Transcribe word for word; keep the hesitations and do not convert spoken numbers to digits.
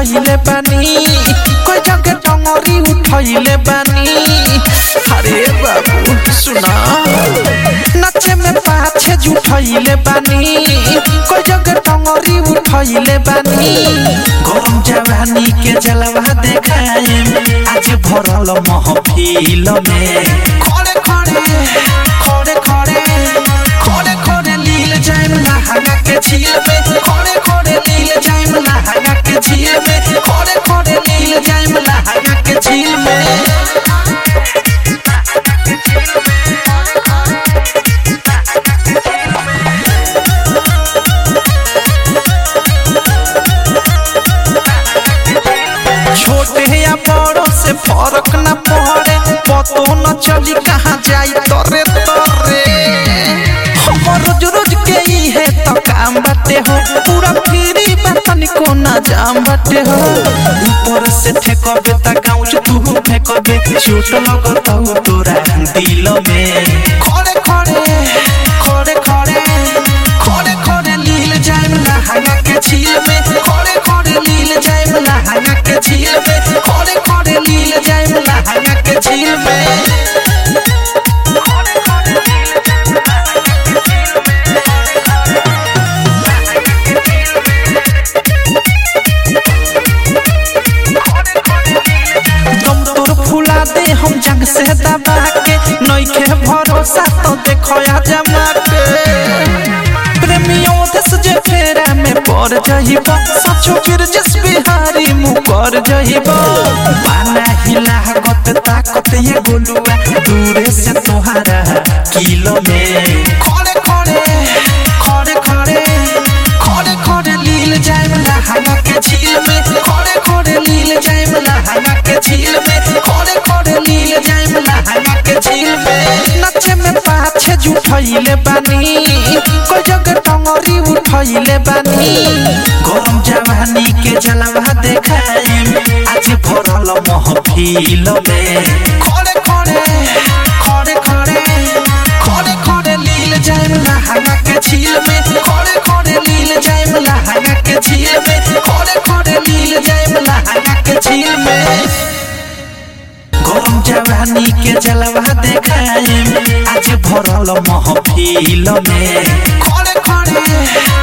उठैले बानी कोई जगह टंगरी उठैले बानी अरे बाबू सुना नचे में पाछे जुठैले बानी कोई जगह टंगरी उठैले बानी गरम जवानी के जलवा देखाए आज भरल महफिल में खड़े खड़े खड़े खड़े खड़े खड़े लील जाइम लहंगा के झील में खड़े खड़े लील जाइम लहंगा के झील में खड़े खड़े लील जाइम लहंगा के झील में फरक न पड़े पतो न चली कहाँ जाई तोरे तोरे हमर रोज रोज के ही है तो काम बाटे हो पूरा फ्री बतन को ना जाम बाटे हो ऊपर से ठेकबे त गाउच तू फेकबे चोट लगत हो तोरा दिल में खड़े खड़े खड़े खड़े खड़े खड़े लील जाइम लहंगा के झील में खड़े खड़े लील जाइम लहंगा के झील में खड़े खड़े लील जाइम लहंगा के झील में दम तोर फुला दे हम जंग से दबा के नइखे भरोसा तो देखो या जमा के प्रेमियों दस जे फेरा में पड़ जइबो सचो गिर जस बिहारी मुकर जइबो बाना हिला गत ताकत ये गोलुआ दूरे से तोहारा किलो में खड़े खड़े खड़े खड़े खड़े खड़े लील जाइम लहंगा के झील में खड़े खड़े लील जाइम लहंगा के झील में खड़े खड़े लील जाइम लहंगा के झील में नचे में पाछे जुठैले बानी कोई जगह टंगरी उठैले बानी गरम जवानी के जलवा देखाए आज भरल महफिल में खड़े खड़े खड़े खड़े खड़े खड़े लील जाइम लहंगा के झील में खड़े खड़े लील जाइम लहंगा के झील में खड़े खड़े लील जाइम लहंगा के झील में गरम जवानी के जलवा देखाए आज भरल महफिल में खड़े खड़े